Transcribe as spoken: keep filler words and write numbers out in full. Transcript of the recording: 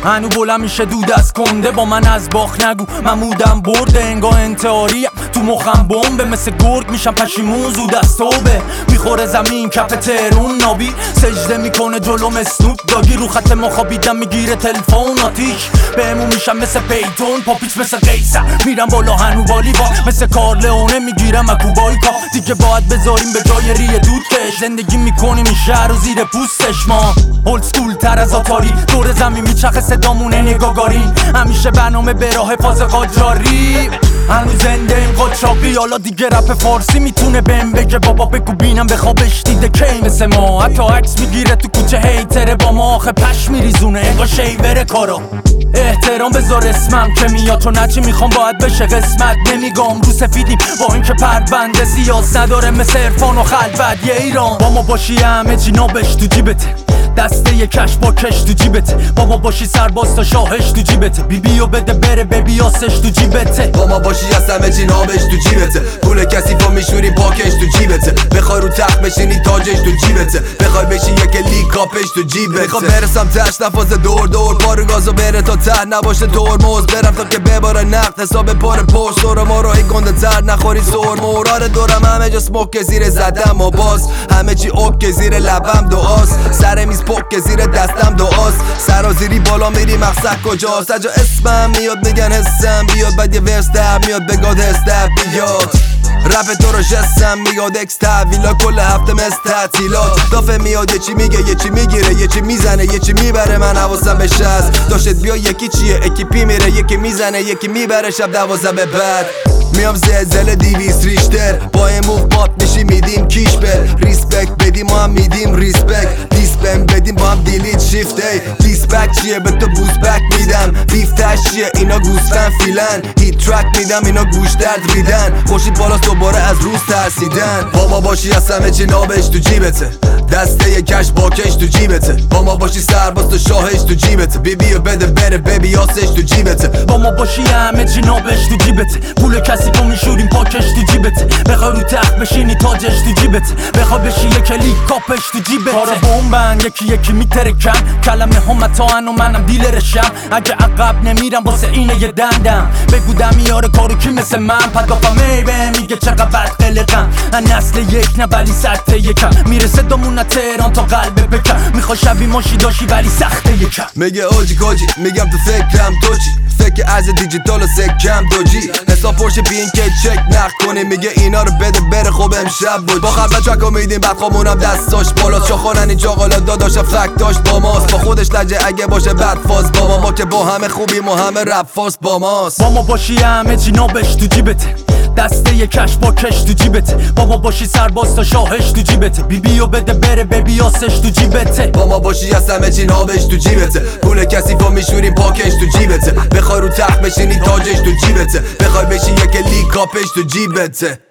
هنو بلند میشه دود از کنده با من از باخ نگو من مودم برده انگاه انتحاریم تو مخم بمبه مثل گرگ میشم پشیمون زود از توبه میخوره زمین کف تهرون نابی سجده میکنه جلوم اسنوپ داگی رو خط مخابیدم میگیره تلفون آتیش بهمون میشم مثل پیتون پاپیچ مثل قیصر میرم بالا هنو والیبال مثل کارلئونه میگیرم اکوبایکا دیگه باید بذاریم به جای ریه دود کش زندگی میکنیم این شهر و زیر پوستش ما اولد سکول تر از آتاری دور زمین میچخه صدامونه نگاگارین همیشه برنامه به راه فاز قاجاری هنو زنده این قاچاقی حالا دیگه رپ فارسی میتونه بهم بگه بابا بگو بینم به خوابش دیده کی مثل ما حتی عکس میگیره تو کوچه هیتره با ما آخه پش میریزونه انگار شیوره کارا احترام بذار اسمم که میاد تو نچی میخوام باید بشه قسمت نمیگم رو سفیدیم با اینکه پرونده سیاس نداره مثل عرفان و خلوت یه ایران با ما باشی همه چی نابش تو جیبته دسته یه کش با کش تو جیبته با ما باشی سرباز تا شاهش تو جیبته بی بیو بده بره ببی آسش تو جیبته با ما باشی از همه چی نابش تو جیبته پول کثیفو میشوری پاکش تو جیبته بخوای رو تخت بشینی تاجش تو جیبته بخوای بشی یک لیگ کاپش تو جیبته میخوام برسم تش نفاز دور دور پارو گازو بره تا ته نباشه ترمز برم تا که بباره نقد حساب پر پشت دور ما راهی گنده تر نخوری سر مورار دورم همه جا سموک زیر زدم و باز همه چی اوک زیر لبم دعاست سر میز پک زیر دستم دعاست سرازیری بالا میری مقصد کجاست اجا اسمم میاد میگن حسم بیاد بعد یه ورس در میاد بگاد هست در بیاد رپ تو رو جسم میگاد اکس تحویلا کل هفته مثل تعطیلات دافه میاد یه چی میگه یه چی میگیره یه چی میزنه یه چی میبره من حواسم بهش هست داشت بیا یکی چیه اکیپی میره یکی میزنه یکی میبره شب دوازده به بعد میام زلزله دیویس ریشتر با این موف بات میشی میدیم کیش بر ریسپکت بدیم ما هم میدیم ریسپکت دیسپن بدیم با هم دیلیت شیفت ای دیسپک چیه به تو بوز بک میدم بیفتش چیه اینا گوستن فیلن هیت ترک میدم اینا گوش درد ریدن خوشید بالاست دوباره از روز ترسیدن با ما باشی از همه چی نابش تو جیبته دسته یه کش با کش تو جیبته با ما باشی سرباز تو شاهش تو جیبته بی بیو بده بره ببی آسش تو جیبته با ما باشی همه چی نابش تو جیبته پول کسی تو میشوریم پاکش تو جیبته بخوای رو تخت بشینی تاجش تو جیبته بخوای بشی یک لیگ کاپش تو جیبته کارا بمبن یکی یکی میترکن کلمه هم متاعن و منم دیلرشم اگه عقب نمیرم واسه اینه یه دندم بگو دمیاره کارو کی مثل من پدافم میبه میگه چقدر بد قلقم نسل یک نه ولی سطح یکم میرسه دامون تهران تا قلب بکن میخوای شبی ماشی داشی ولی سخته یکم میگه اوجی کاجی میگم تو فکرم تو چی فکر از دیجیتال و سکم دوجی حساب پرشه بین که چک نخ کنی میگه اینا رو بده بره خوب امشب بود با خبر چکا میدیم بعد خامونم دستاش بالا چاخانن این چاقالا داداشم فک داشت با ماست با خودش لجه اگه باشه بد فاز با ما ما که با همه خوبیم و همه رپ فاز با ماست با ما باشی همه چی نابش تو جیبته دسته یه کش با کش تو جیبته با ما باشی سرباز تا شاهش تو جیبته بی بیو بده بره ببی آسش تو جیبته با ما باشی از همه چی نابش تو جیبته پول کثیفو میشوری پاکش تو جیبته بخوای رو تخت بشینی تاجش تو جیبته بخوای بشی یک لیگ کاپش تو جیبته